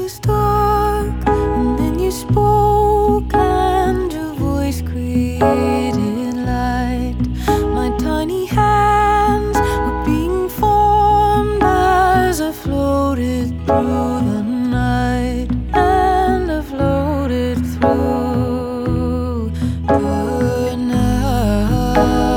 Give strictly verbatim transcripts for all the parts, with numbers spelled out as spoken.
was dark, and then you spoke, and your voice created light. My tiny hands were being formed as I floated through the night, and I floated through the night.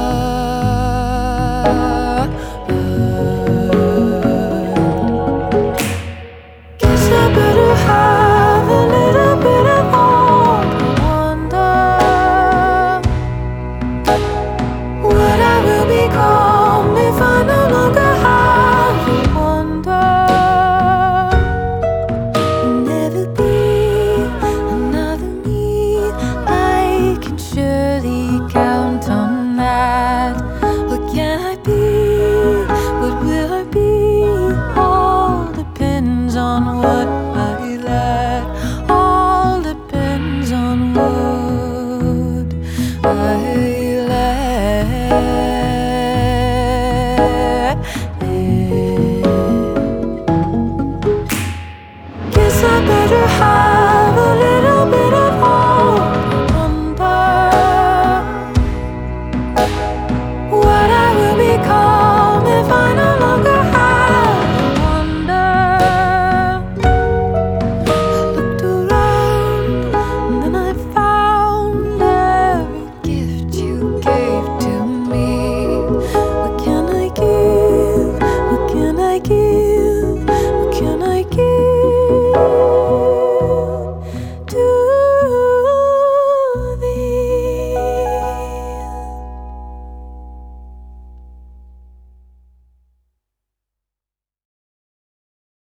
Guess I better have a little bit of hope. I wonder what I will become if I no longer have a wonder. Never be another me. I can share